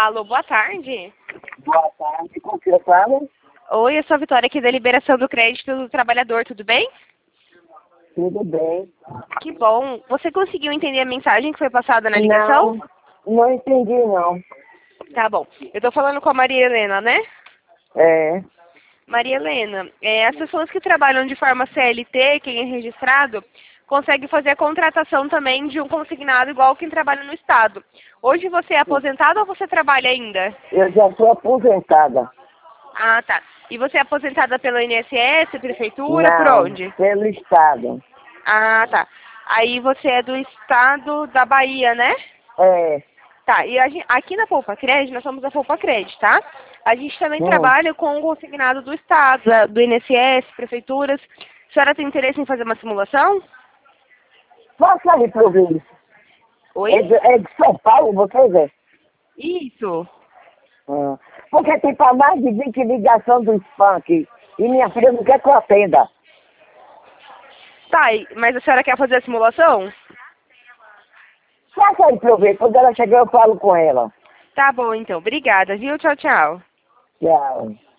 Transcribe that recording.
Alô, boa tarde. Boa tarde, como você fala? Oi, eu sou a Vitória aqui da Liberação do Crédito do Trabalhador, tudo bem? Tudo bem. Que bom. Você conseguiu entender a mensagem que foi passada na ligação? Não entendi não. Tá bom. Eu tô falando com a Maria Helena, né? É, Maria Helena, as pessoas que trabalham de forma CLT, quem é registrado, conseguem fazer a contratação também de um consignado igual quem trabalha no Estado. Hoje você é aposentado ou você trabalha ainda? eu já sou aposentada. Ah, tá. E você é aposentada pela INSS, prefeitura, por Não, onde? pelo Estado. Ah, tá. Aí você é do estado da Bahia, né? É, Tá, e aqui na Poupa Crédito, nós somos a Poupa Crédito, tá? A gente também hum. trabalha com o consignado do estado, do INSS, prefeituras. A senhora tem interesse em fazer uma simulação? Posso resolver isso? Oi? É de São Paulo, você vê? Isso. Porque tem para mais de 20 ligações do spam aqui. E minha filha não quer que eu atenda. Tá, mas a senhora quer fazer a simulação? Faça aí pra eu ver. Quando ela chegar eu falo com ela. Tá bom, então. Obrigada, viu? Tchau, tchau. Tchau.